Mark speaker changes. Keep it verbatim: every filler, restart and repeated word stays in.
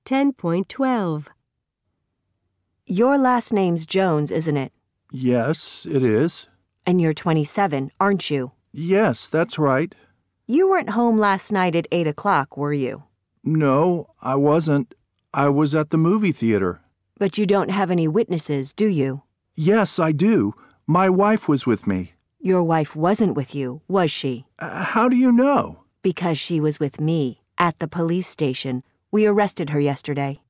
Speaker 1: ten point twelve.
Speaker 2: Your last name's Jones, isn't it?
Speaker 3: Yes, it is.
Speaker 2: And you're twenty-seven, aren't you?
Speaker 3: Yes, that's right.
Speaker 2: You weren't home last night at eight o'clock, were you?
Speaker 3: No, I wasn't. I was at the movie theater.
Speaker 2: But you don't have any witnesses, do you?
Speaker 3: Yes, I do. My wife was with me.
Speaker 2: Your wife wasn't with you, was she?
Speaker 3: Uh, how do you know?
Speaker 2: Because she was with me at the police station. We arrested her yesterday.